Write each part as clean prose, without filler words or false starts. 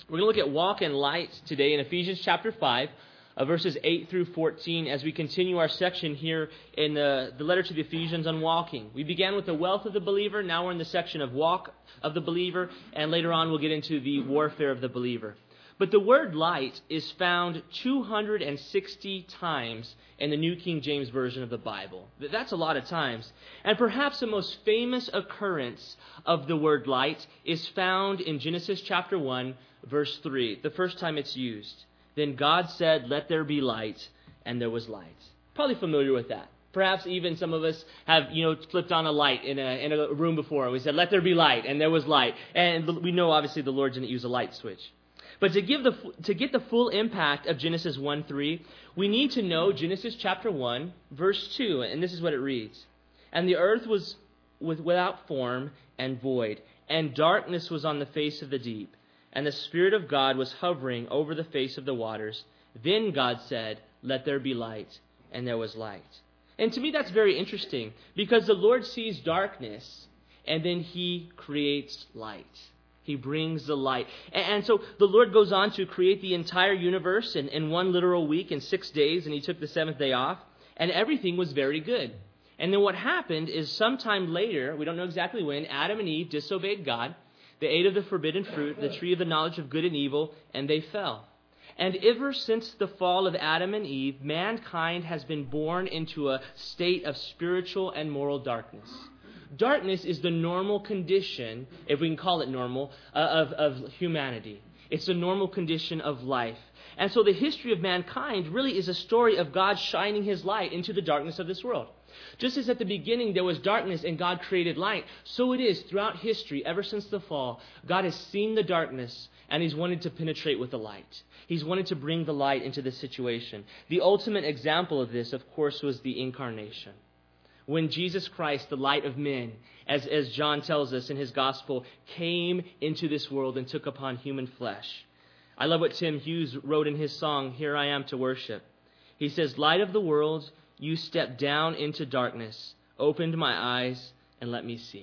We're going to look at walk in light today in Ephesians chapter 5, verses 8 through 14, as we continue our section here in the letter to the Ephesians on walking. We began with the wealth of the believer. Now we're in the section of walk of the believer, and later on we'll get into the warfare of the believer. But the word light is found 260 times in the New King James Version of the Bible. That's a lot of times. And perhaps the most famous occurrence of the word light is found in Genesis chapter 1, verse 3, the first time it's used. Then God said, "Let there be light," and there was light. Probably familiar with that. Perhaps even some of us have, flipped on a light in a room before, and we said, "Let there be light," and there was light. And we know, obviously, the Lord didn't use a light switch. But to get the full impact of Genesis 1:3, we need to know Genesis chapter 1, verse 2, and this is what it reads. "And the earth was without form and void, and darkness was on the face of the deep, and the Spirit of God was hovering over the face of the waters. Then God said, 'Let there be light,' and there was light." And to me that's very interesting, because the Lord sees darkness, and then He creates light. He brings the light. And so the Lord goes on to create the entire universe in one literal week, in 6 days, and He took the seventh day off, and everything was very good. And then what happened is sometime later, we don't know exactly when, Adam and Eve disobeyed God. They ate of the forbidden fruit, the tree of the knowledge of good and evil, and they fell. And ever since the fall of Adam and Eve, mankind has been born into a state of spiritual and moral darkness. Darkness is the normal condition, if we can call it normal, of humanity. It's the normal condition of life. And so the history of mankind really is a story of God shining His light into the darkness of this world. Just as at the beginning there was darkness and God created light, so it is throughout history, ever since the fall. God has seen the darkness and He's wanted to penetrate with the light. He's wanted to bring the light into the situation. The ultimate example of this, of course, was the incarnation. When Jesus Christ, the light of men, as John tells us in his gospel, came into this world and took upon human flesh. I love what Tim Hughes wrote in his song, "Here I Am to Worship." He says, "Light of the world, you stepped down into darkness, opened my eyes, and let me see."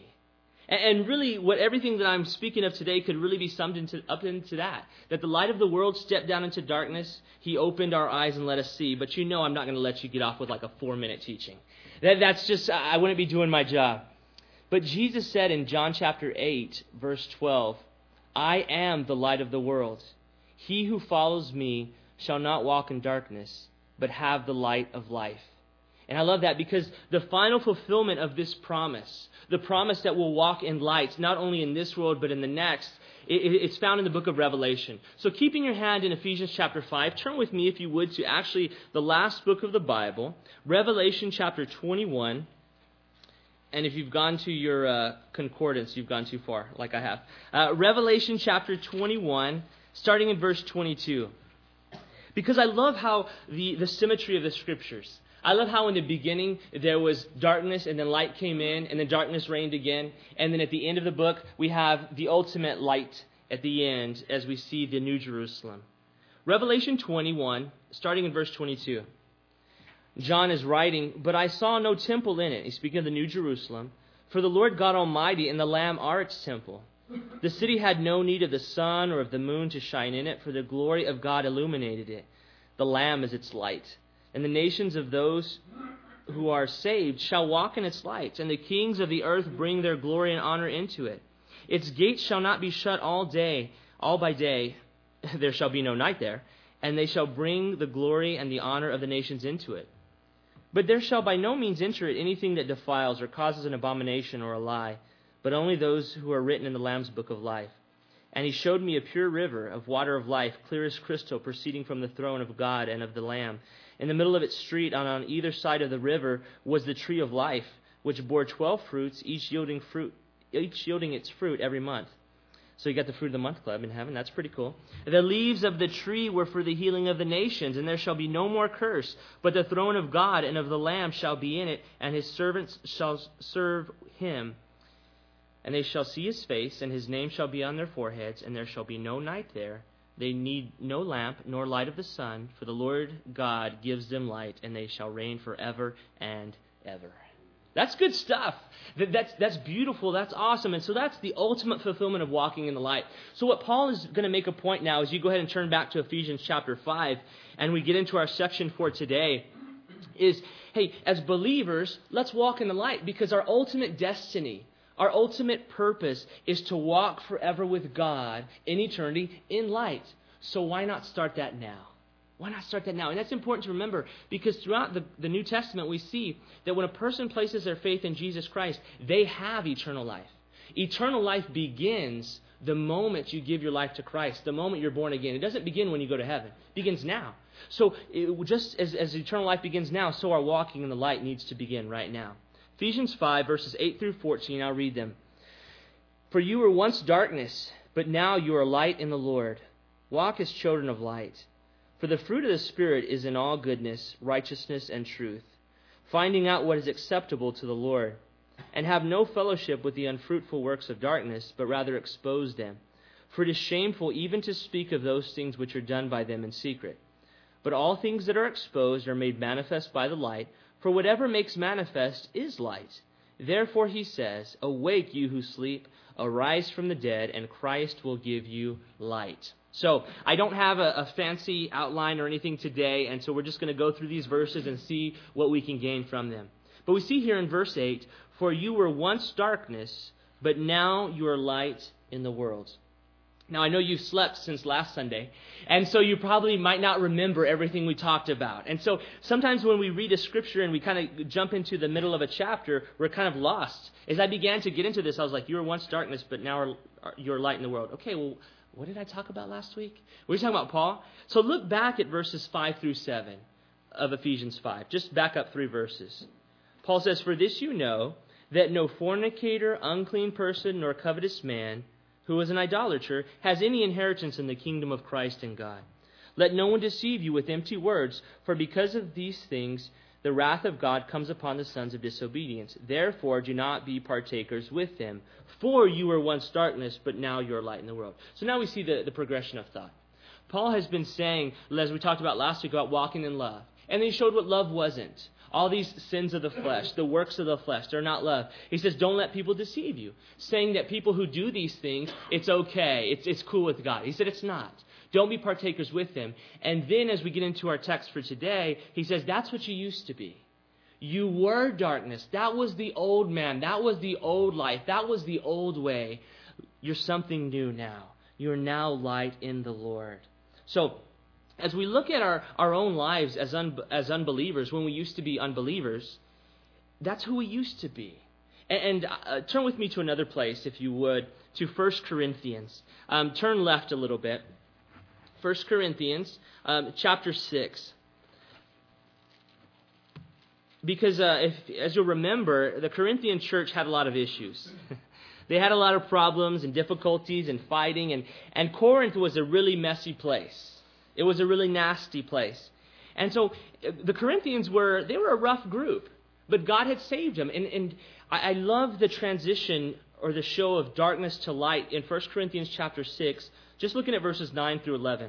And really, everything that I'm speaking of today could really be summed up into that the light of the world stepped down into darkness, He opened our eyes and let us see. But I'm not going to let you get off with like a 4-minute teaching. That's just, I wouldn't be doing my job. But Jesus said in John chapter 8, verse 12, "I am the light of the world. He who follows me shall not walk in darkness, but have the light of life." And I love that because the final fulfillment of this promise, the promise that we'll walk in light, not only in this world but in the next, it's found in the book of Revelation. So keeping your hand in Ephesians chapter 5, turn with me, if you would, to actually the last book of the Bible, Revelation chapter 21. And if you've gone to your concordance, you've gone too far, like I have. Revelation chapter 21, starting in verse 22. Because I love how the symmetry of the Scriptures. I love how in the beginning there was darkness and then light came in and then darkness reigned again. And then at the end of the book we have the ultimate light at the end as we see the New Jerusalem. Revelation 21, starting in verse 22. John is writing, "But I saw no temple in it." He's speaking of the New Jerusalem. "For the Lord God Almighty and the Lamb are its temple. The city had no need of the sun or of the moon to shine in it, for the glory of God illuminated it. The Lamb is its light. And the nations of those who are saved shall walk in its light, and the kings of the earth bring their glory and honor into it. Its gates shall not be shut all by day, there shall be no night there, and they shall bring the glory and the honor of the nations into it. But there shall by no means enter it anything that defiles or causes an abomination or a lie, but only those who are written in the Lamb's book of life. And He showed me a pure river of water of life, clear as crystal, proceeding from the throne of God and of the Lamb. In the middle of its street, and on either side of the river, was the tree of life, which bore 12 fruits, each yielding its fruit every month." So you got the Fruit of the Month Club in heaven. That's pretty cool. "The leaves of the tree were for the healing of the nations, and there shall be no more curse, but the throne of God and of the Lamb shall be in it, and His servants shall serve Him. And they shall see His face, and His name shall be on their foreheads, and there shall be no night there. They need no lamp nor light of the sun, for the Lord God gives them light, and they shall reign forever and ever." That's good stuff. That's beautiful. That's awesome. And so that's the ultimate fulfillment of walking in the light. So what Paul is going to make a point now is you go ahead and turn back to Ephesians chapter 5, and we get into our section for today, is, hey, as believers, let's walk in the light, because our ultimate destiny, our ultimate purpose is to walk forever with God in eternity in light. So why not start that now? Why not start that now? And that's important to remember, because throughout the New Testament we see that when a person places their faith in Jesus Christ, they have eternal life. Eternal life begins the moment you give your life to Christ, the moment you're born again. It doesn't begin when you go to heaven. It begins now. So just as eternal life begins now, so our walking in the light needs to begin right now. Ephesians 5, verses 8 through 14, I'll read them. For you were once darkness, but now you are light in the Lord. Walk as children of light. For the fruit of the Spirit is in all goodness, righteousness, and truth, finding out what is acceptable to the Lord. And have no fellowship with the unfruitful works of darkness, but rather expose them. For it is shameful even to speak of those things which are done by them in secret. But all things that are exposed are made manifest by the light, for whatever makes manifest is light. Therefore he says, awake, you who sleep, arise from the dead, and Christ will give you light. So I don't have a fancy outline or anything today, and so we're just going to go through these verses and see what we can gain from them. But we see here in verse 8, for you were once darkness, but now you are light in the world. Now, I know you've slept since last Sunday, and so you probably might not remember everything we talked about. And so sometimes when we read a scripture and we kind of jump into the middle of a chapter, we're kind of lost. As I began to get into this, I was like, you were once darkness, but now you're light in the world. Okay, well, what did I talk about last week? We were talking about Paul. So look back at verses 5 through 7 of Ephesians 5. Just back up 3 verses. Paul says, for this you know, that no fornicator, unclean person, nor covetous man, who is an idolater, has any inheritance in the kingdom of Christ and God. Let no one deceive you with empty words, for because of these things the wrath of God comes upon the sons of disobedience. Therefore do not be partakers with them. For you were once darkness, but now you are light in the world. So now we see the progression of thought. Paul has been saying, as we talked about last week, about walking in love. And then he showed what love wasn't. All these sins of the flesh, the works of the flesh, they're not love. He says, don't let people deceive you. Saying that people who do these things, it's okay. It's cool with God. He said it's not. Don't be partakers with them. And then as we get into our text for today, he says, that's what you used to be. You were darkness. That was the old man. That was the old life. That was the old way. You're something new now. You're now light in the Lord. So, as we look at our own lives as unbelievers, when we used to be unbelievers, that's who we used to be. And turn with me to another place, if you would, to 1 Corinthians. Turn left a little bit. 1 Corinthians chapter 6. Because as you'll remember, the Corinthian church had a lot of issues. They had a lot of problems and difficulties and fighting. And Corinth was a really messy place. It was a really nasty place. And so the Corinthians were a rough group. But God had saved them. And I love the transition or the show of darkness to light in 1 Corinthians chapter 6. Just looking at verses 9 through 11.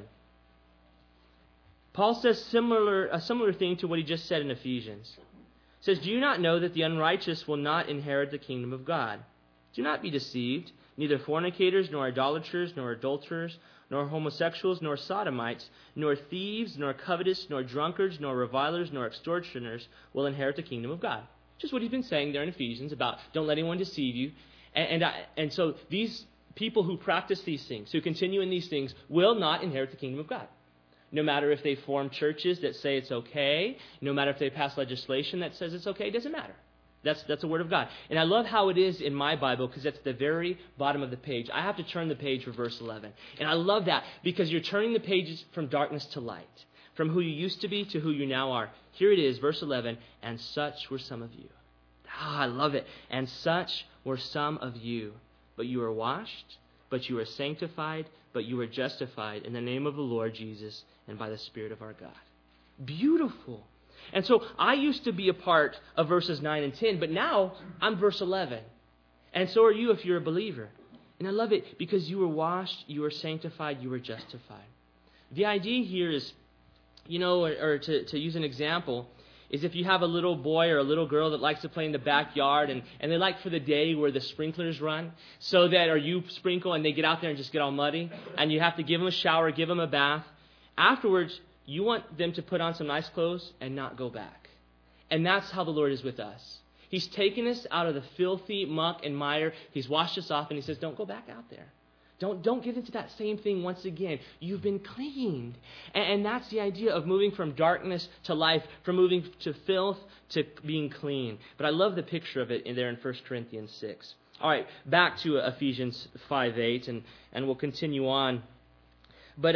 Paul says a similar thing to what he just said in Ephesians. He says, do you not know that the unrighteous will not inherit the kingdom of God? Do not be deceived. Neither fornicators, nor idolaters, nor adulterers, nor homosexuals, nor sodomites, nor thieves, nor covetous, nor drunkards, nor revilers, nor extortioners will inherit the kingdom of God. Just what he's been saying there in Ephesians about don't let anyone deceive you. And so these people who practice these things, who continue in these things, will not inherit the kingdom of God. No matter if they form churches that say it's okay, no matter if they pass legislation that says it's okay, it doesn't matter. That's a word of God. And I love how it is in my Bible because it's at the very bottom of the page. I have to turn the page for verse 11. And I love that because you're turning the pages from darkness to light, from who you used to be to who you now are. Here it is, verse 11, and such were some of you. I love it. And such were some of you. But you were washed, but you were sanctified, but you were justified in the name of the Lord Jesus and by the Spirit of our God. Beautiful. And so I used to be a part of verses 9 and 10, but now I'm verse 11. And so are you if you're a believer. And I love it because you were washed, you were sanctified, you were justified. The idea here is, or to use an example, is if you have a little boy or a little girl that likes to play in the backyard and they like for the day where the sprinklers run, so that, or you sprinkle and they get out there and just get all muddy, and you have to give them a shower, give them a bath. Afterwards, you want them to put on some nice clothes and not go back. And that's how the Lord is with us. He's taken us out of the filthy muck and mire. He's washed us off, and He says, don't go back out there. Don't get into that same thing once again. You've been cleaned. And that's the idea of moving from darkness to life, from moving to filth to being clean. But I love the picture of it in there in 1 Corinthians 6. All right, back to Ephesians 5:8, and we'll continue on. But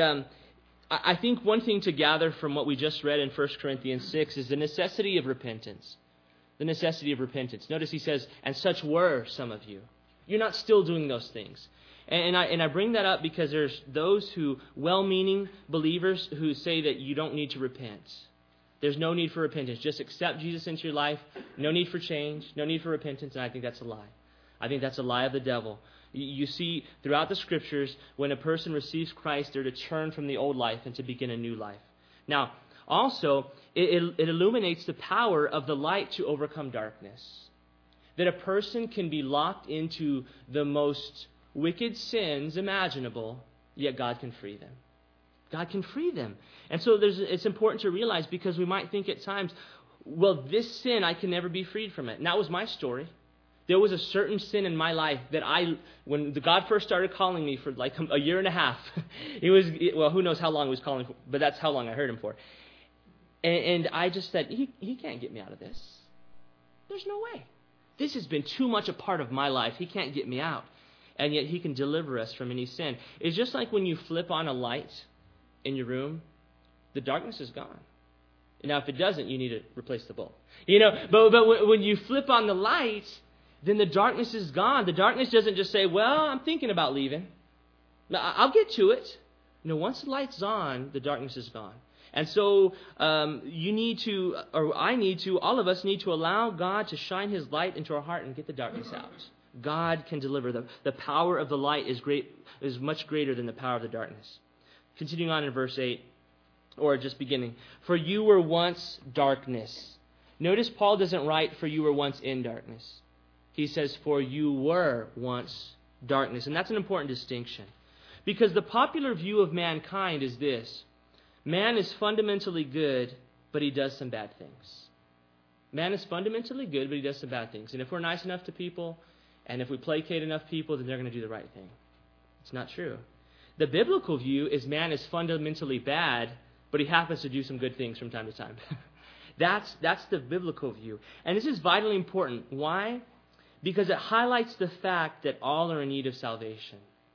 I think one thing to gather from what we just read in 1 Corinthians 6 is the necessity of repentance. The necessity of repentance. Notice he says, and such were some of you. You're not still doing those things. And I bring that up because there's those who, well-meaning believers, who say that you don't need to repent. There's no need for repentance. Just accept Jesus into your life. No need for change. No need for repentance. And I think that's a lie. I think that's a lie of the devil. You see throughout the Scriptures, when a person receives Christ, they're to turn from the old life and to begin a new life. Now, also, it illuminates the power of the light to overcome darkness. That a person can be locked into the most wicked sins imaginable, yet God can free them. God can free them. And so it's important to realize, because we might think at times, well, this sin, I can never be freed from it. And that was my story. There was a certain sin in my life that when God first started calling me for like a year and a half, who knows how long he was calling for, but that's how long I heard him for. And I just said, he can't get me out of this. There's no way. This has been too much a part of my life. He can't get me out. And yet He can deliver us from any sin. It's just like when you flip on a light in your room, the darkness is gone. Now, if it doesn't, you need to replace the bulb. But when you flip on the light, then the darkness is gone. The darkness doesn't just say, well, I'm thinking about leaving. I'll get to it. Once the light's on, the darkness is gone. And so you need to, or I need to, all of us need to allow God to shine His light into our heart and get the darkness out. God can deliver. The power of the light is much greater than the power of the darkness. Continuing on in verse 8, or just beginning. For you were once darkness. Notice Paul doesn't write, for you were once in darkness. He says, for you were once darkness. And that's an important distinction. Because the popular view of mankind is this. Man is fundamentally good, but he does some bad things. Man is fundamentally good, but he does some bad things. And if we're nice enough to people, and if we placate enough people, then they're going to do the right thing. It's not true. The biblical view is man is fundamentally bad, but he happens to do some good things from time to time. That's the biblical view. And this is vitally important. Why? Because it highlights the fact that all are in need of salvation.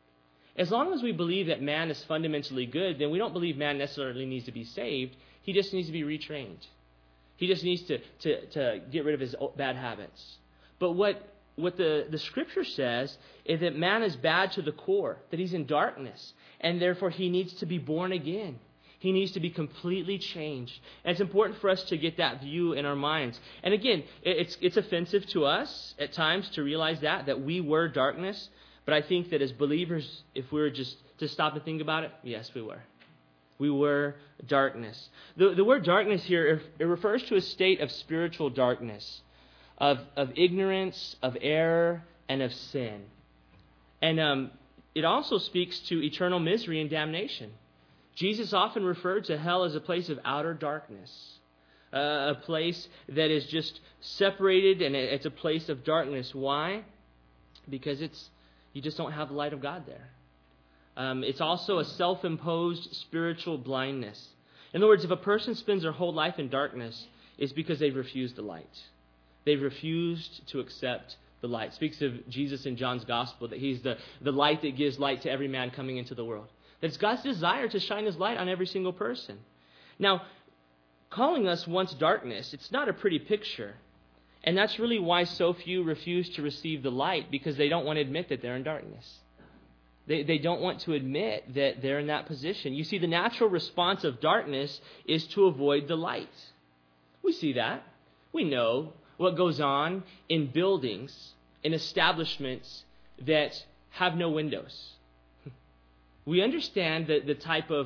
As long as we believe that man is fundamentally good, then we don't believe man necessarily needs to be saved. He just needs to be retrained. He just needs to get rid of his bad habits. But what the Scripture says is that man is bad to the core, that he's in darkness, and therefore he needs to be born again. He needs to be completely changed. And it's important for us to get that view in our minds. And again, it's offensive to us at times to realize that we were darkness. But I think that as believers, if we were just to stop and think about it, yes, we were. We were darkness. The word darkness here, it refers to a state of spiritual darkness, of ignorance, of error, and of sin. And it also speaks to eternal misery and damnation. Jesus often referred to hell as a place of outer darkness, a place that is just separated, and it's a place of darkness. Why? Because you just don't have the light of God there. It's also a self-imposed spiritual blindness. In other words, if a person spends their whole life in darkness, it's because they've refused the light. They've refused to accept the light. It speaks of Jesus in John's Gospel, that He's the light that gives light to every man coming into the world. That's God's desire to shine His light on every single person. Now, calling us once darkness, it's not a pretty picture. And that's really why so few refuse to receive the light, because they don't want to admit that they're in darkness. They don't want to admit that they're in that position. You see, the natural response of darkness is to avoid the light. We see that. We know what goes on in buildings, in establishments that have no windows. We understand the type of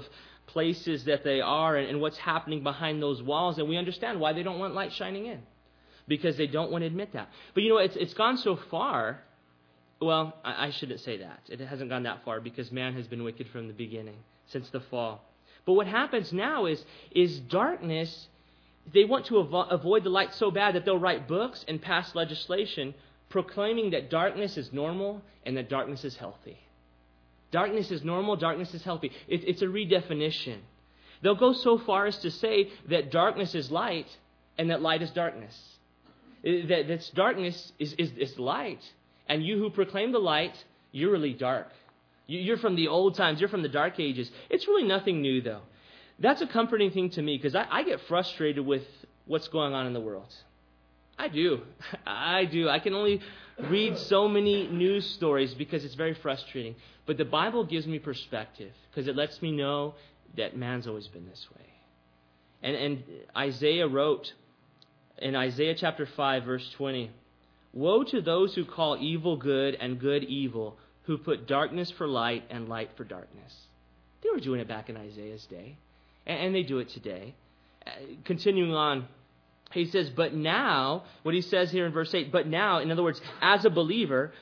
places that they are and what's happening behind those walls, and we understand why they don't want light shining in, because they don't want to admit that. But it's gone so far. Well, I shouldn't say that. It hasn't gone that far, because man has been wicked from the beginning, since the fall. But what happens now is darkness, they want to avoid the light so bad that they'll write books and pass legislation proclaiming that darkness is normal and that darkness is healthy. Darkness is normal, darkness is healthy. It's a redefinition. They'll go so far as to say that darkness is light and that light is darkness. That darkness is light. And you who proclaim the light, you're really dark. You're from the old times. You're from the dark ages. It's really nothing new, though. That's a comforting thing to me, because I get frustrated with what's going on in the world. I do. I can only read so many news stories because it's very frustrating. But the Bible gives me perspective, because it lets me know that man's always been this way. And Isaiah wrote in Isaiah chapter 5, verse 20, "Woe to those who call evil good and good evil, who put darkness for light and light for darkness." They were doing it back in Isaiah's day, and they do it today. Continuing on, he says, but now, what he says here in verse 8, but now, in other words, as a believer,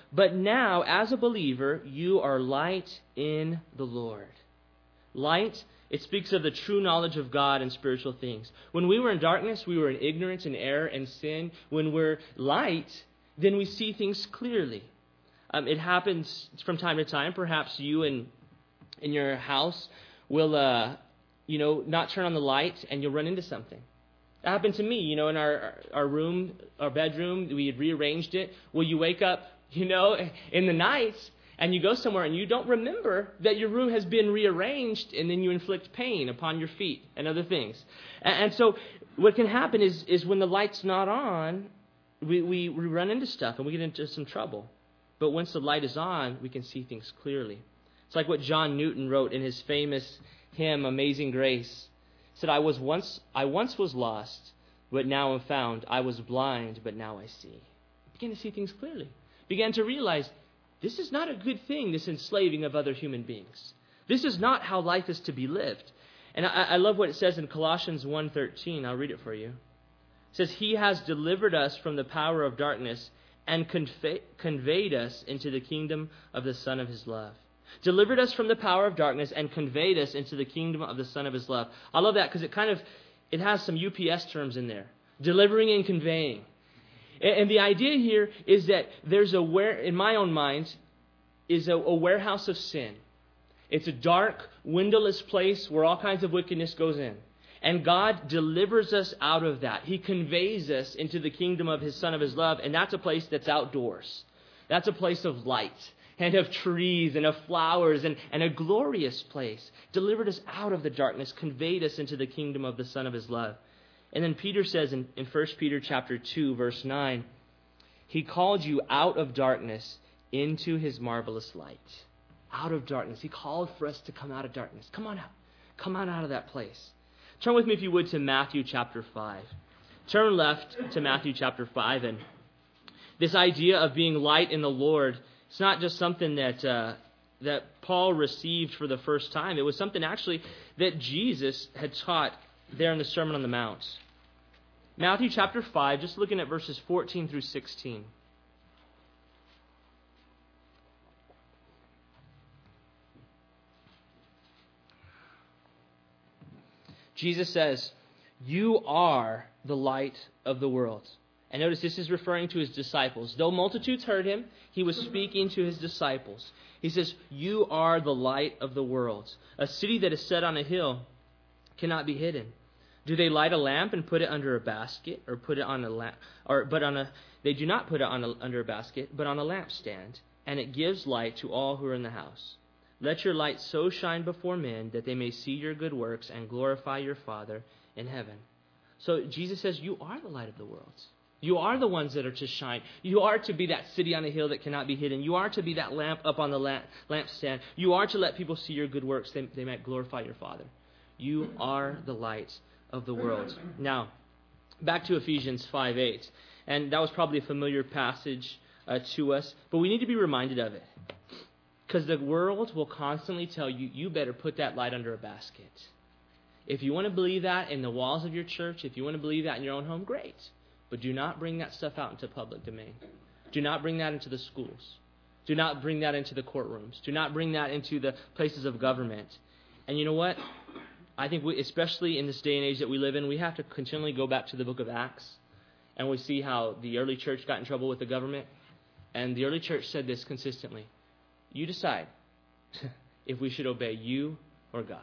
you are light in the Lord. Light, it speaks of the true knowledge of God and spiritual things. When we were in darkness, we were in ignorance and error and sin. When we're light, then we see things clearly. It happens from time to time. Perhaps you in your house will, not turn on the light and you'll run into something. That happened to me, in our room, our bedroom. We had rearranged it. Well, you wake up, in the night, and you go somewhere and you don't remember that your room has been rearranged, and then you inflict pain upon your feet and other things. And so what can happen is when the light's not on, we run into stuff and we get into some trouble. But once the light is on, we can see things clearly. It's like what John Newton wrote in his famous hymn, Amazing Grace. He said, I once was lost, but now am found. I was blind, but now I see. Began to see things clearly. Began to realize this is not a good thing, this enslaving of other human beings. This is not how life is to be lived. And I love what it says in Colossians 1:13. I'll read it for you. It says, He has delivered us from the power of darkness and conveyed us into the kingdom of the Son of His love. Delivered us from the power of darkness and conveyed us into the kingdom of the Son of His love. I love that because it has some UPS terms in there. Delivering and conveying. And the idea here is that there's in my own mind, is a warehouse of sin. It's a dark, windowless place where all kinds of wickedness goes in. And God delivers us out of that. He conveys us into the kingdom of His Son of His love, and that's a place that's outdoors. That's a place of light and of trees and of flowers and a glorious place. Delivered us out of the darkness, conveyed us into the kingdom of the Son of His love. And then Peter says in 1 Peter chapter 2, verse 9, He called you out of darkness into His marvelous light. Out of darkness. He called for us to come out of darkness. Come on out. Come on out of that place. Turn with me, if you would, to Matthew chapter 5. Turn left to Matthew chapter 5. And this idea of being light in the Lord, it's not just something that Paul received for the first time. It was something actually that Jesus had taught there in the Sermon on the Mount. Matthew chapter 5, just looking at verses 14 through 16. Jesus says, You are the light of the world. And notice this is referring to His disciples. Though multitudes heard Him, He was speaking to His disciples. He says, You are the light of the world. A city that is set on a hill cannot be hidden. Do they light a lamp and put it under a basket, or put it on a lamp? They do not put it under a basket, but on a lampstand, and it gives light to all who are in the house. Let your light so shine before men that they may see your good works and glorify your Father in heaven. So Jesus says, you are the light of the world. You are the ones that are to shine. You are to be that city on a hill that cannot be hidden. You are to be that lamp up on the lampstand. You are to let people see your good works, they might glorify your Father. You are the light of the world. Now, back to Ephesians 5:8. And that was probably a familiar passage to us, but we need to be reminded of it. Because the world will constantly tell you, you better put that light under a basket. If you want to believe that in the walls of your church, if you want to believe that in your own home, great. But do not bring that stuff out into public domain. Do not bring that into the schools. Do not bring that into the courtrooms. Do not bring that into the places of government. And you know what? I think especially in this day and age that we live in, we have to continually go back to the book of Acts. And we see how the early church got in trouble with the government. And the early church said this consistently. You decide if we should obey you or God.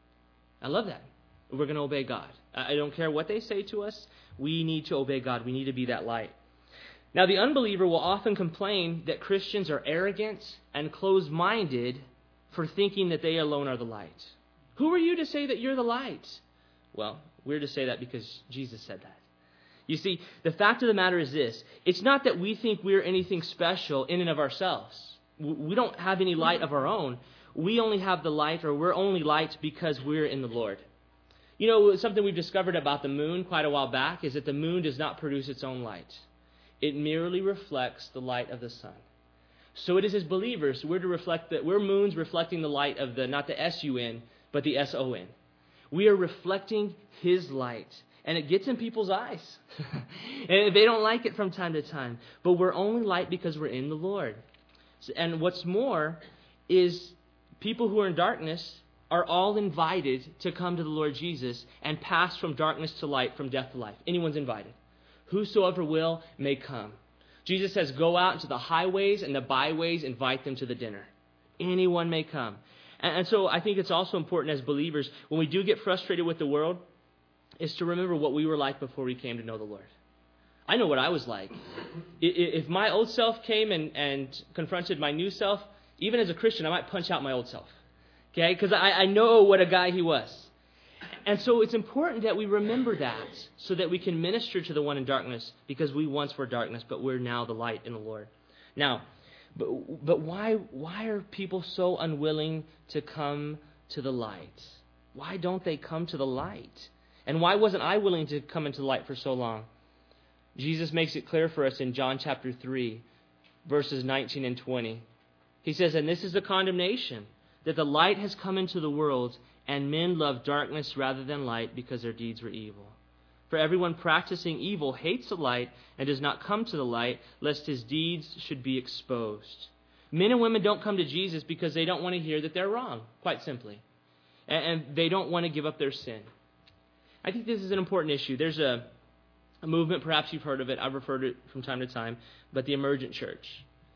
I love that. We're going to obey God. I don't care what they say to us. We need to obey God. We need to be that light. Now, the unbeliever will often complain that Christians are arrogant and closed-minded for thinking that they alone are the light. Who are you to say that you're the light? Well, we're to say that because Jesus said that. You see, the fact of the matter is this. It's not that we think we're anything special in and of ourselves. We don't have any light of our own. We only have the light, or we're only light because we're in the Lord. You know, something we've discovered about the moon quite a while back is that the moon does not produce its own light. It merely reflects the light of the sun. So it is as believers, we're to reflect that we're moons reflecting the light of the, not the S-U-N, but the S-O-N. We are reflecting His light. And it gets in people's eyes. And they don't like it from time to time. But we're only light because we're in the Lord. And what's more is people who are in darkness are all invited to come to the Lord Jesus and pass from darkness to light, from death to life. Anyone's invited. Whosoever will may come. Jesus says, go out into the highways and the byways, invite them to the dinner. Anyone may come. And so I think it's also important as believers, when we do get frustrated with the world, is to remember what we were like before we came to know the Lord. I know what I was like. If my old self came and confronted my new self, even as a Christian, I might punch out my old self. Okay? Because I know what a guy he was. And so it's important that we remember that so that we can minister to the one in darkness, because we once were darkness, but we're now the light in the Lord. Now, but why are people so unwilling to come to the light? Why don't they come to the light? And why wasn't I willing to come into the light for so long? Jesus makes it clear for us in John chapter 3, verses 19 and 20. He says, and this is the condemnation, that the light has come into the world, and men love darkness rather than light, because their deeds were evil. For everyone practicing evil hates the light and does not come to the light, lest his deeds should be exposed. Men and women don't come to Jesus because they don't want to hear that they're wrong, quite simply. And they don't want to give up their sin. I think this is an important issue. There's a movement, perhaps you've heard of it, I've referred to it from time to time, but the emergent church.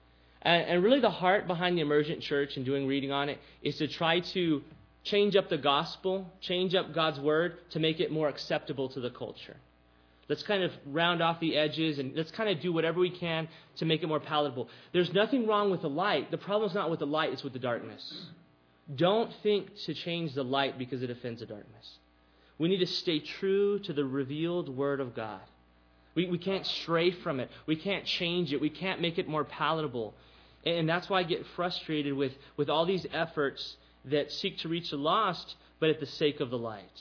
And really the heart behind the emergent church and doing reading on it is to try to change up the gospel, change up God's word to make it more acceptable to the culture. Let's kind of round off the edges and let's kind of do whatever we can to make it more palatable. There's nothing wrong with the light. The problem's not with the light, it's with the darkness. Don't think to change the light because it offends the darkness. We need to stay true to the revealed Word of God. We can't stray from it. We can't change it. We can't make it more palatable. And that's why I get frustrated with all these efforts that seek to reach the lost, but at the sake of the light.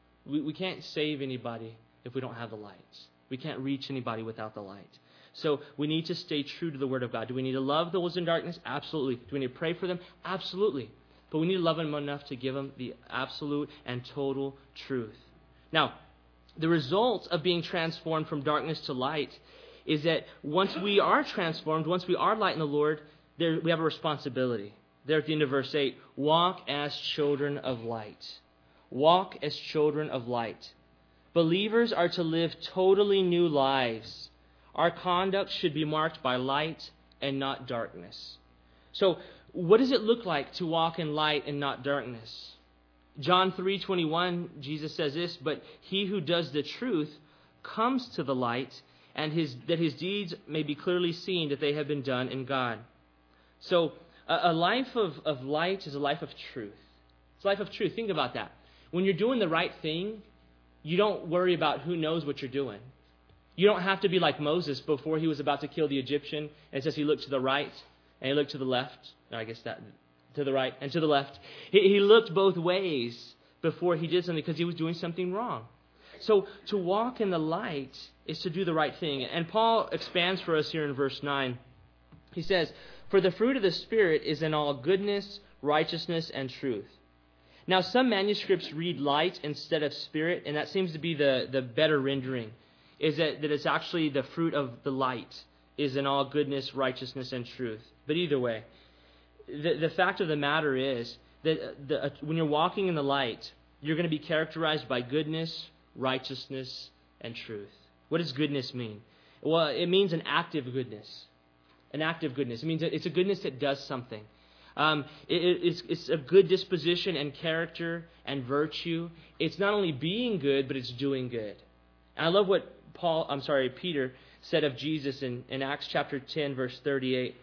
We can't save anybody if we don't have the light. We can't reach anybody without the light. So we need to stay true to the Word of God. Do we need to love those in darkness? Absolutely. Do we need to pray for them? Absolutely. But we need to love them enough to give them the absolute and total truth. Now, the result of being transformed from darkness to light is that once we are transformed, once we are light in the Lord, we have a responsibility. There at the end of verse 8, walk as children of light. Walk as children of light. Believers are to live totally new lives. Our conduct should be marked by light and not darkness. So, what does it look like to walk in light and not darkness? John 3:21, Jesus says this, but he who does the truth comes to the light, and that his deeds may be clearly seen that they have been done in God. So, a life of light is a life of truth. It's a life of truth. Think about that. When you're doing the right thing, you don't worry about who knows what you're doing. You don't have to be like Moses before he was about to kill the Egyptian. And it says he looked to the right and he looked to the left. I guess that to the right and to the left. He looked both ways before he did something because he was doing something wrong. So to walk in the light is to do the right thing. And Paul expands for us here in verse 9. He says, for the fruit of the Spirit is in all goodness, righteousness, and truth. Now, some manuscripts read light instead of spirit, and that seems to be the better rendering, is that it's actually the fruit of the light is in all goodness, righteousness, and truth. But either way, the fact of the matter is that when you're walking in the light, you're going to be characterized by goodness, righteousness, and truth. What does goodness mean? Well, it means an active goodness. An active goodness. It means that it's a goodness that does something. It's a good disposition and character and virtue. It's not only being good, but it's doing good. And I love what Peter said of Jesus in Acts chapter 10, verse 38.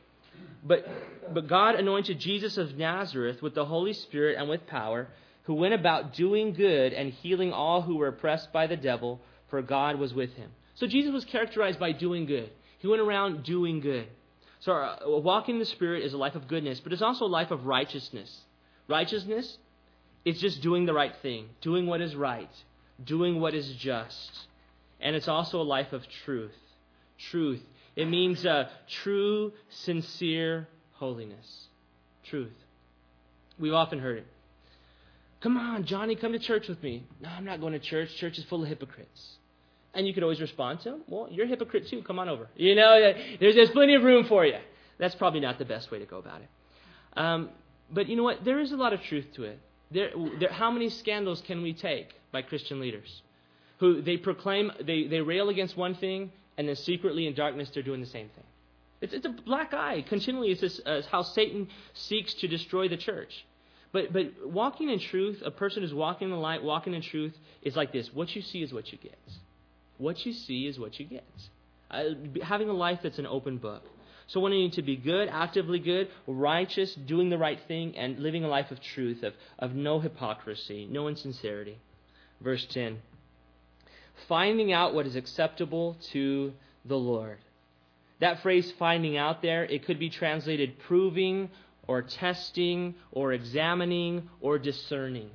But God anointed Jesus of Nazareth with the Holy Spirit and with power, who went about doing good and healing all who were oppressed by the devil, for God was with him. So Jesus was characterized by doing good. He went around doing good. So walking in the Spirit is a life of goodness, but it's also a life of righteousness. Righteousness is just doing the right thing, doing what is right, doing what is just. And it's also a life of truth. Truth. It means true, sincere holiness. Truth. We've often heard it. Come on, Johnny, come to church with me. No, I'm not going to church. Church is full of hypocrites. And you could always respond to them, well, you're a hypocrite too. Come on over. You know, there's plenty of room for you. That's probably not the best way to go about it. But you know what? There is a lot of truth to it. How many scandals can we take by Christian leaders who they proclaim, they rail against one thing, and then secretly in darkness they're doing the same thing? It's a black eye. Continually, it's how Satan seeks to destroy the church. But walking in truth, a person who's walking in the light, walking in truth, is like this. What you see is what you get. What you see is what you get. Having a life that's an open book. So wanting to be good, actively good, righteous, doing the right thing, and living a life of truth, of no hypocrisy, no insincerity. Verse 10. Finding out what is acceptable to the Lord. That phrase, finding out there, it could be translated proving, or testing, or examining, or discerning.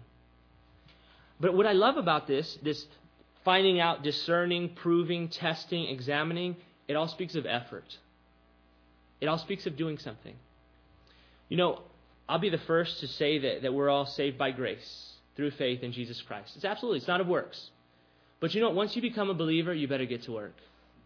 But what I love about this finding out, discerning, proving, testing, examining, it all speaks of effort. It all speaks of doing something. You know, I'll be the first to say that we're all saved by grace through faith in Jesus Christ. It's not of works. But you know, once you become a believer, you better get to work.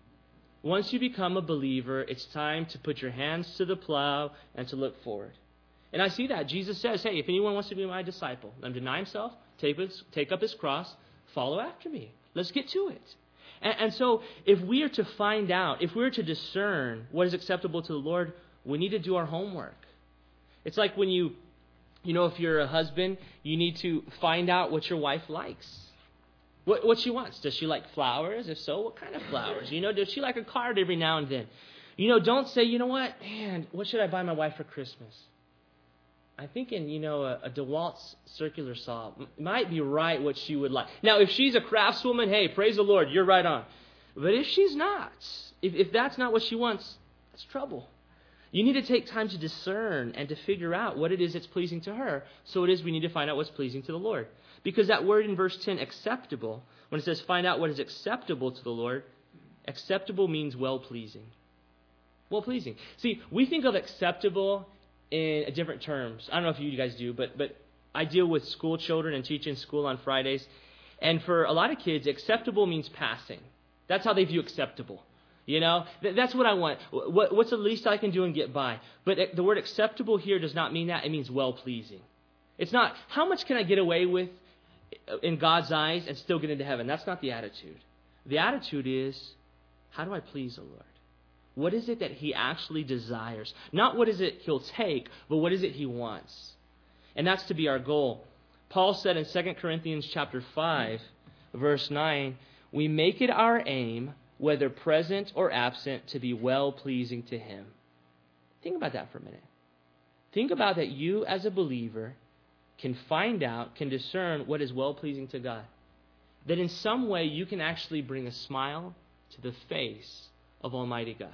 Once you become a believer, it's time to put your hands to the plow and to look forward. And I see that. Jesus says, hey, if anyone wants to be my disciple, let him deny himself, take up his cross, follow after me. Let's get to it. And so if we are to find out, if we're to discern what is acceptable to the Lord, we need to do our homework. It's like when you know, if you're a husband, you need to find out what your wife likes. What she wants. Does she like flowers? If so, what kind of flowers? You know, does she like a card every now and then? You know, don't say, you know what, man, what should I buy my wife for Christmas? I'm thinking, you know, a DeWalt's circular saw might be right what she would like. Now, if she's a craftswoman, hey, praise the Lord, you're right on. But if she's not, if that's not what she wants, that's trouble. You need to take time to discern and to figure out what it is that's pleasing to her. So it is we need to find out what's pleasing to the Lord. Because that word in verse 10, acceptable, when it says find out what is acceptable to the Lord, acceptable means well-pleasing. Well-pleasing. See, we think of acceptable in different terms. I don't know if you guys do, but I deal with school children and teach in school on Fridays. And for a lot of kids, acceptable means passing. That's how they view acceptable. You know, that's what I want. What's the least I can do and get by? But the word acceptable here does not mean that. It means well-pleasing. It's not, how much can I get away with in God's eyes and still get into heaven? That's not the attitude. The attitude is, how do I please the Lord? What is it that he actually desires? Not what is it he'll take, but what is it he wants? And that's to be our goal. Paul said in 2 Corinthians chapter 5, verse 9, we make it our aim, whether present or absent, to be well-pleasing to him. Think about that for a minute. Think about that you as a believer can find out, can discern what is well-pleasing to God. That in some way you can actually bring a smile to the face of Almighty God.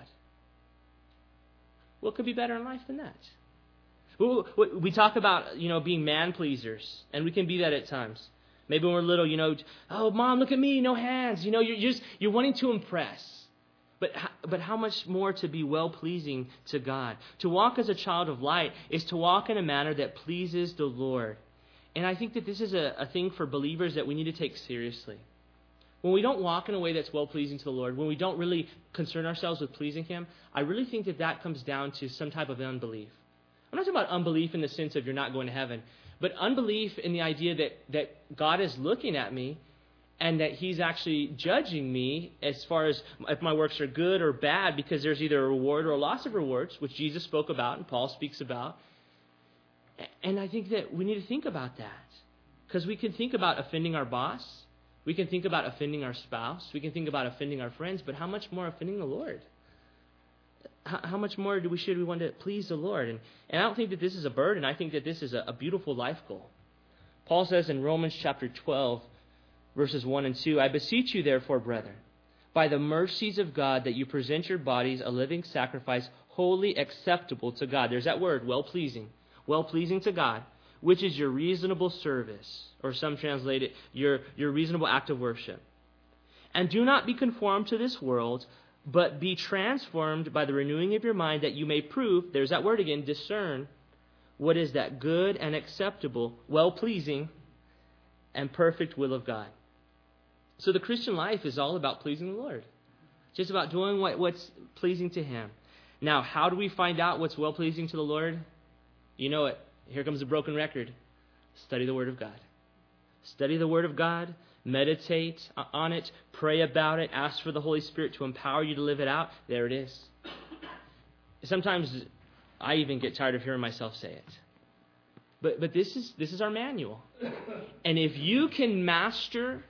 What could be better in life than that? We talk about, you know, being man-pleasers, and we can be that at times. Maybe when we're little, you know, oh, Mom, look at me, no hands. You know, you're wanting to impress. But how much more to be well-pleasing to God? To walk as a child of light is to walk in a manner that pleases the Lord. And I think that this is a thing for believers that we need to take seriously. When we don't walk in a way that's well-pleasing to the Lord, when we don't really concern ourselves with pleasing Him, I really think that that comes down to some type of unbelief. I'm not talking about unbelief in the sense of you're not going to heaven, but unbelief in the idea that God is looking at me and that He's actually judging me as far as if my works are good or bad, because there's either a reward or a loss of rewards, which Jesus spoke about and Paul speaks about. And I think that we need to think about that, because we can think about offending our boss. We can think about offending our spouse. We can think about offending our friends, but how much more offending the Lord? How much more should we want to please the Lord? And I don't think that this is a burden. I think that this is a beautiful life goal. Paul says in Romans chapter 12, verses 1 and 2, I beseech you therefore, brethren, by the mercies of God, that you present your bodies a living sacrifice, wholly acceptable to God. There's that word, well-pleasing to God, which is your reasonable service, or some translate it, your reasonable act of worship. And do not be conformed to this world, but be transformed by the renewing of your mind, that you may prove, there's that word again, discern, what is that good and acceptable, well-pleasing, and perfect will of God. So the Christian life is all about pleasing the Lord. Just about doing what's pleasing to Him. Now, how do we find out what's well-pleasing to the Lord? You know it. Here comes a broken record. Study the Word of God. Study the Word of God. Meditate on it. Pray about it. Ask for the Holy Spirit to empower you to live it out. There it is. Sometimes I even get tired of hearing myself say it. But this is our manual. And if you can master,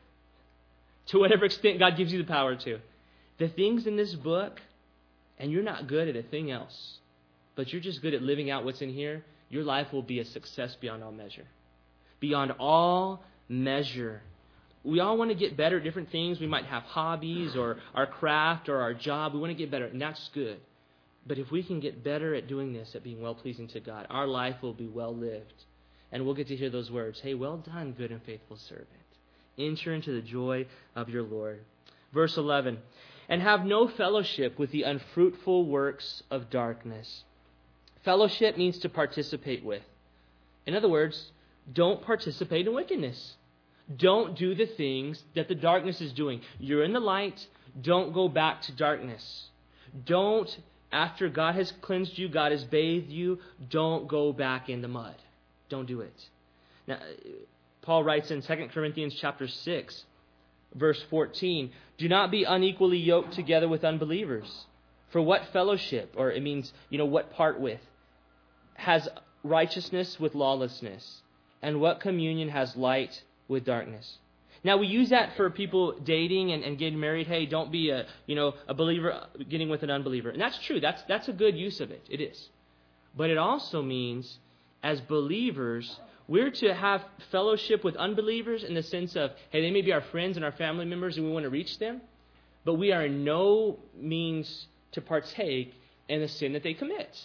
to whatever extent God gives you the power to, the things in this book, and you're not good at a thing else, but you're just good at living out what's in here, your life will be a success beyond all measure. Beyond all measure. We all want to get better at different things. We might have hobbies or our craft or our job. We want to get better, and that's good. But if we can get better at doing this, at being well-pleasing to God, our life will be well-lived. And we'll get to hear those words, hey, well done, good and faithful servant. Enter into the joy of your Lord. Verse 11, and have no fellowship with the unfruitful works of darkness. Fellowship means to participate with. In other words, don't participate in wickedness. Don't do the things that the darkness is doing. You're in the light. Don't go back to darkness. Don't, after God has cleansed you, God has bathed you, don't go back in the mud. Don't do it. Now, Paul writes in 2 Corinthians chapter 6, verse 14, do not be unequally yoked together with unbelievers. For what fellowship, or it means, what part with, has righteousness with lawlessness? And what communion has light with darkness? Now, we use that for people dating and getting married. Hey, don't be a believer getting with an unbeliever. And that's true. That's a good use of it. It is. But it also means, as believers, we're to have fellowship with unbelievers in the sense of, hey, they may be our friends and our family members and we want to reach them, but we are in no means to partake in the sin that they commit.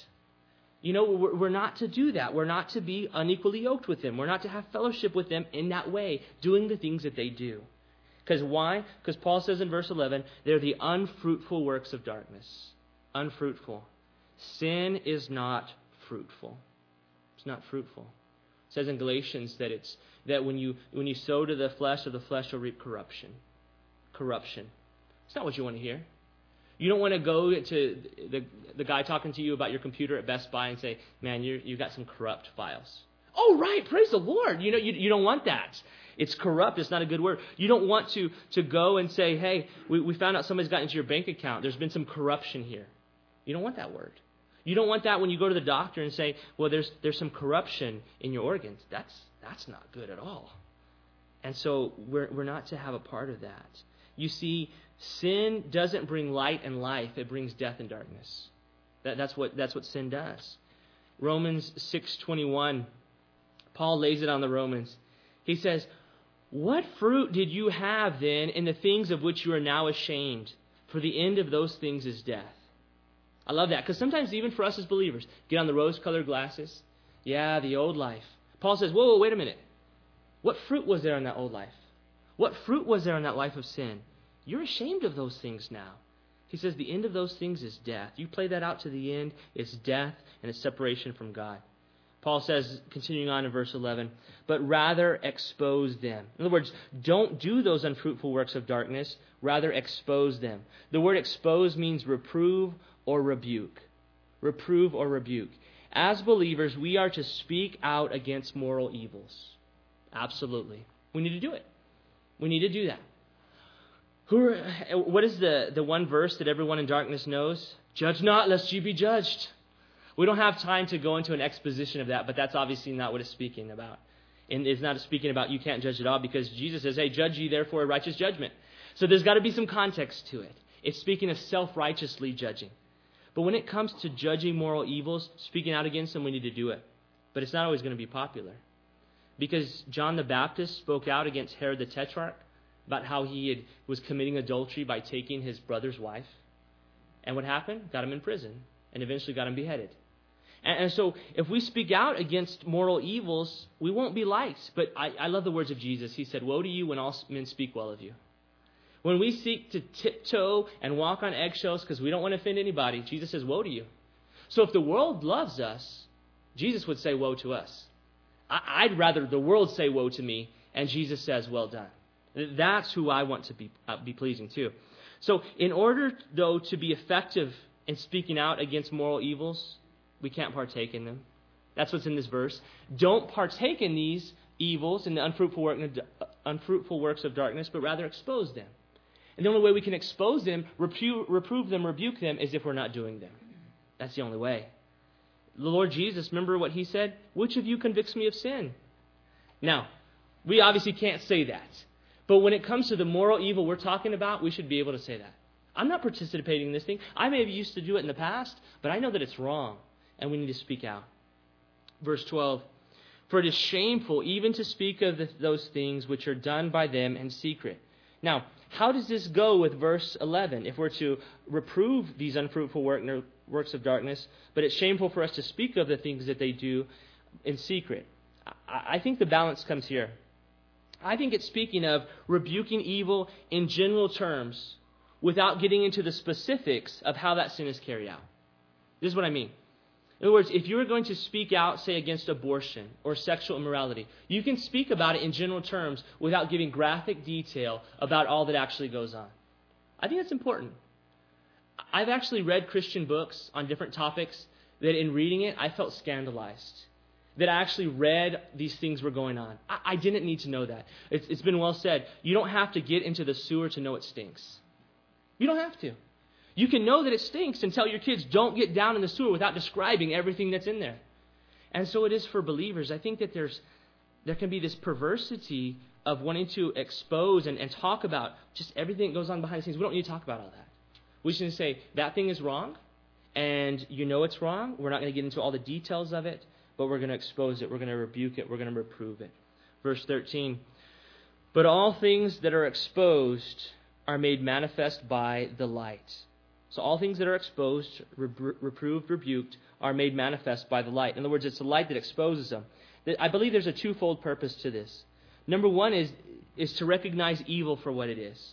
We're not to do that. We're not to be unequally yoked with them. We're not to have fellowship with them in that way, doing the things that they do. Because why? Because Paul says in verse 11, they're the unfruitful works of darkness. Unfruitful. Sin is not fruitful. It's not fruitful. It says in Galatians that when you sow to the flesh, of the flesh will reap corruption. Corruption. It's not what you want to hear. You don't want to go to the guy talking to you about your computer at Best Buy and say, man, you've got some corrupt files. Oh, right, praise the Lord. You don't want that. It's corrupt. It's not a good word. You don't want to go and say, hey, we found out somebody's got into your bank account. There's been some corruption here. You don't want that word. You don't want that when you go to the doctor and say, well, there's some corruption in your organs. That's not good at all. And so we're not to have a part of that. You see, sin doesn't bring light and life. It brings death and darkness. That's what sin does. Romans 6:21, Paul lays it on the Romans. He says, what fruit did you have then in the things of which you are now ashamed? For the end of those things is death. I love that, because sometimes even for us as believers, get on the rose-colored glasses. Yeah, the old life. Paul says, whoa, wait a minute. What fruit was there in that old life? What fruit was there in that life of sin? You're ashamed of those things now. He says the end of those things is death. You play that out to the end, it's death and it's separation from God. Paul says, continuing on in verse 11, but rather expose them. In other words, don't do those unfruitful works of darkness, rather expose them. The word expose means reprove or rebuke. Reprove or rebuke. As believers, we are to speak out against moral evils. Absolutely. We need to do it. We need to do that. What is the one verse that everyone in darkness knows? Judge not, lest ye be judged. We don't have time to go into an exposition of that, but that's obviously not what it's speaking about. And it's not speaking about you can't judge at all, because Jesus says, hey, judge ye therefore a righteous judgment. So there's got to be some context to it. It's speaking of self-righteously judging. But when it comes to judging moral evils, speaking out against them, we need to do it. But it's not always going to be popular. Because John the Baptist spoke out against Herod the Tetrarch about how he was committing adultery by taking his brother's wife. And what happened? Got him in prison and eventually got him beheaded. And so if we speak out against moral evils, we won't be liked. But I love the words of Jesus. He said, woe to you when all men speak well of you. When we seek to tiptoe and walk on eggshells because we don't want to offend anybody, Jesus says, woe to you. So if the world loves us, Jesus would say, woe to us. I'd rather the world say woe to me, and Jesus says, well done. That's who I want to be pleasing to. So in order, though, to be effective in speaking out against moral evils, we can't partake in them. That's what's in this verse. Don't partake in these evils, in the unfruitful works of darkness, but rather expose them. And the only way we can expose them, reprove them, rebuke them, is if we're not doing them. That's the only way. The Lord Jesus, remember what he said? Which of you convicts me of sin? Now, we obviously can't say that. But when it comes to the moral evil we're talking about, we should be able to say that. I'm not participating in this thing. I may have used to do it in the past, but I know that it's wrong, and we need to speak out. Verse 12, for it is shameful even to speak of those things which are done by them in secret. Now, how does this go with verse 11? If we're to reprove these unfruitful works of darkness, but it's shameful for us to speak of the things that they do in secret. I think the balance comes here. I think it's speaking of rebuking evil in general terms without getting into the specifics of how that sin is carried out. This is what I mean. In other words, if you were going to speak out, say, against abortion or sexual immorality, you can speak about it in general terms without giving graphic detail about all that actually goes on. I think that's important. I've actually read Christian books on different topics that in reading it, I felt scandalized. That I actually read these things were going on. I didn't need to know that. It's been well said. You don't have to get into the sewer to know it stinks. You don't have to. You can know that it stinks and tell your kids, don't get down in the sewer without describing everything that's in there. And so it is for believers. I think that there can be this perversity of wanting to expose and talk about just everything that goes on behind the scenes. We don't need to talk about all that. We should say, that thing is wrong, and you know it's wrong. We're not going to get into all the details of it, but we're going to expose it. We're going to rebuke it. We're going to reprove it. Verse 13, but all things that are exposed are made manifest by the light. So all things that are exposed, reproved, rebuked, are made manifest by the light. In other words, it's the light that exposes them. I believe there's a twofold purpose to this. Number one is to recognize evil for what it is.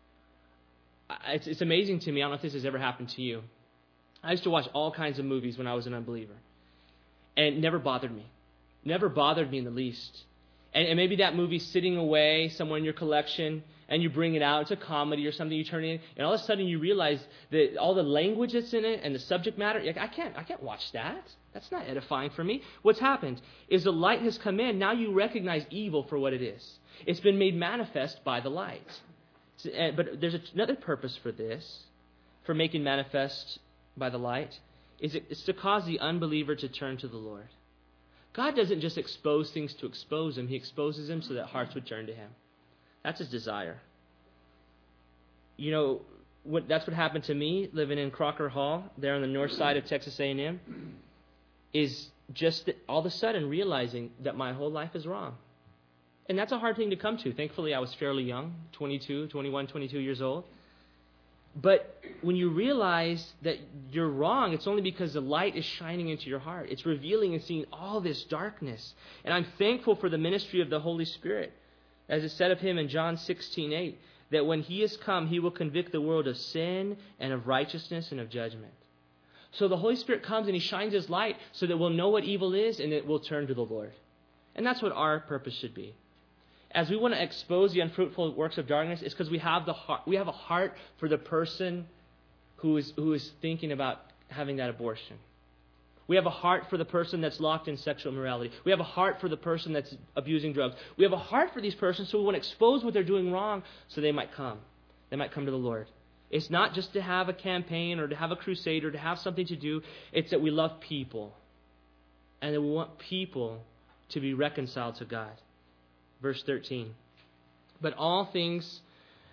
It's amazing to me. I don't know if this has ever happened to you. I used to watch all kinds of movies when I was an unbeliever. And it never bothered me. Never bothered me in the least. And maybe that movie's sitting away somewhere in your collection, and you bring it out. It's a comedy or something you turn in, and all of a sudden you realize that all the language that's in it and the subject matter, I can't watch that. That's not edifying for me. What's happened is the light has come in. Now you recognize evil for what it is. It's been made manifest by the light. But there's another purpose for this, for making manifest by the light, it's to cause the unbeliever to turn to the Lord. God doesn't just expose things to expose them. He exposes them so that hearts would turn to Him. That's His desire. You know, that's what happened to me living in Crocker Hall, there on the north side of Texas A&M, is just that all of a sudden realizing that my whole life is wrong. And that's a hard thing to come to. Thankfully, I was fairly young, 22 years old. But when you realize that you're wrong, it's only because the light is shining into your heart. It's revealing and seeing all this darkness. And I'm thankful for the ministry of the Holy Spirit. As it said of Him in John 16:8, that when He has come, He will convict the world of sin and of righteousness and of judgment. So the Holy Spirit comes and He shines His light so that we'll know what evil is and it will turn to the Lord. And that's what our purpose should be. As we want to expose the unfruitful works of darkness, it's because we have a heart for the person who is thinking about having that abortion. We have a heart for the person that's locked in sexual immorality. We have a heart for the person that's abusing drugs. We have a heart for these persons, so we want to expose what they're doing wrong so they might come. They might come to the Lord. It's not just to have a campaign or to have a crusade or to have something to do. It's that we love people. And that we want people to be reconciled to God. Verse 13. But all things,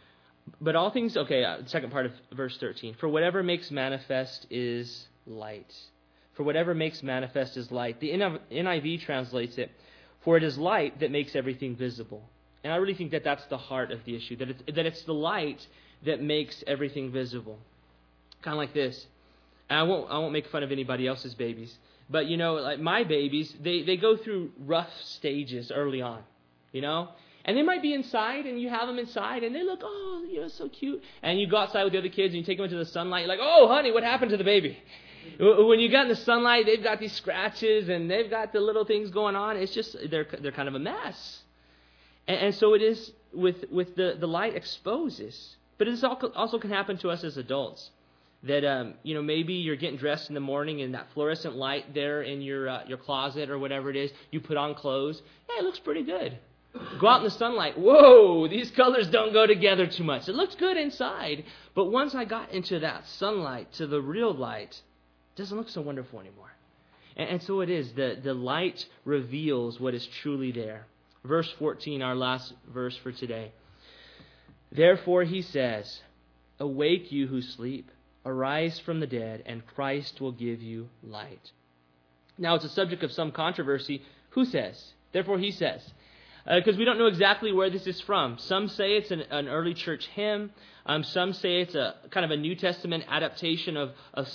the second part of verse 13. For whatever makes manifest is light. For whatever makes manifest is light. The NIV translates it, for it is light that makes everything visible. And I really think that that's the heart of the issue, that it's the light that makes everything visible. Kind of like this. And I won't make fun of anybody else's babies, but like my babies, they go through rough stages early on, and they might be inside, and you have them inside, and they look, so cute. And you go outside with the other kids, and you take them into the sunlight. You're like, oh, honey, what happened to the baby? When you got in the sunlight, they've got these scratches, and they've got the little things going on. It's just they're kind of a mess. And so it is with the light exposes. But this also can happen to us as adults. That maybe you're getting dressed in the morning, and that fluorescent light there in your closet or whatever it is, you put on clothes. Yeah, it looks pretty good. Go out in the sunlight. Whoa, these colors don't go together too much. It looks good inside, but once I got into that sunlight, to the real light, it doesn't look so wonderful anymore. And so it is. The light reveals what is truly there. Verse 14, our last verse for today. Therefore he says, awake you who sleep, arise from the dead, and Christ will give you light. Now it's a subject of some controversy. Who says? Therefore he says. Because we don't know exactly where this is from. Some say it's an early church hymn. Some say it's a kind of a New Testament adaptation of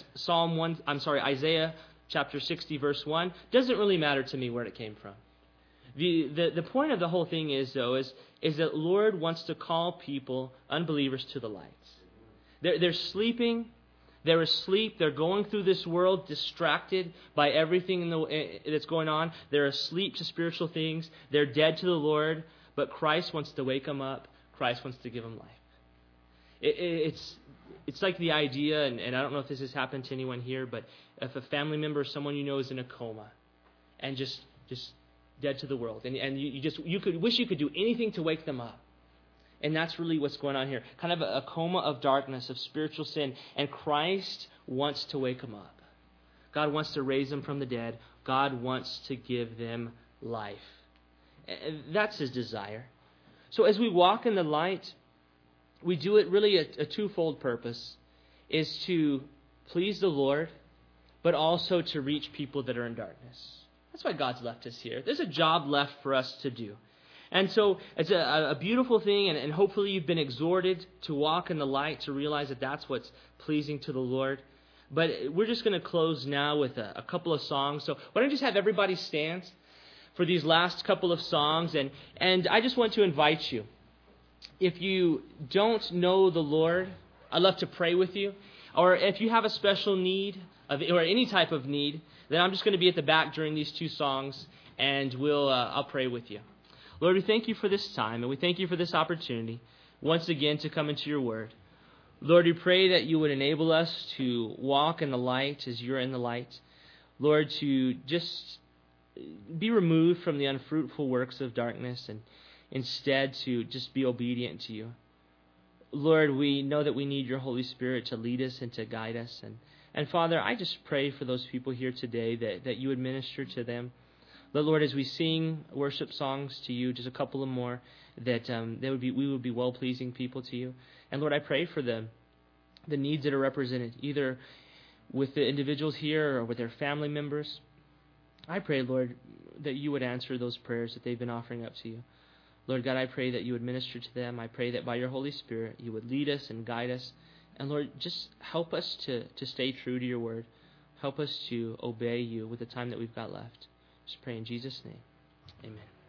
Isaiah chapter 60, verse 1. Doesn't really matter to me where it came from. The point of the whole thing is that Lord wants to call people, unbelievers, to the light. They're sleeping. They're asleep. They're going through this world distracted by everything that's going on. They're asleep to spiritual things. They're dead to the Lord. But Christ wants to wake them up. Christ wants to give them life. It's like the idea, and I don't know if this has happened to anyone here, but if a family member or someone you know is in a coma and just dead to the world, and you could wish you could do anything to wake them up. And that's really what's going on here. Kind of a coma of darkness, of spiritual sin. And Christ wants to wake them up. God wants to raise them from the dead. God wants to give them life. That's His desire. So as we walk in the light, we do it really a twofold purpose. Is to please the Lord, but also to reach people that are in darkness. That's why God's left us here. There's a job left for us to do. And so it's a beautiful thing, and hopefully you've been exhorted to walk in the light, to realize that that's what's pleasing to the Lord. But we're just going to close now with a couple of songs. So why don't you just have everybody stand for these last couple of songs? And I just want to invite you. If you don't know the Lord, I'd love to pray with you. Or if you have a special need, or any type of need, then I'm just going to be at the back during these two songs, and I'll pray with you. Lord, we thank you for this time, and we thank you for this opportunity once again to come into your word. Lord, we pray that you would enable us to walk in the light as you're in the light. Lord, to just be removed from the unfruitful works of darkness and instead to just be obedient to you. Lord, we know that we need your Holy Spirit to lead us and to guide us. And Father, I just pray for those people here today that you would minister to them. But Lord, as we sing worship songs to you, just a couple of more, that we would be well-pleasing people to you. And Lord, I pray for the needs that are represented, either with the individuals here or with their family members. I pray, Lord, that you would answer those prayers that they've been offering up to you. Lord God, I pray that you would minister to them. I pray that by your Holy Spirit, you would lead us and guide us. And Lord, just help us to stay true to your word. Help us to obey you with the time that we've got left. Just pray in Jesus' name. Amen.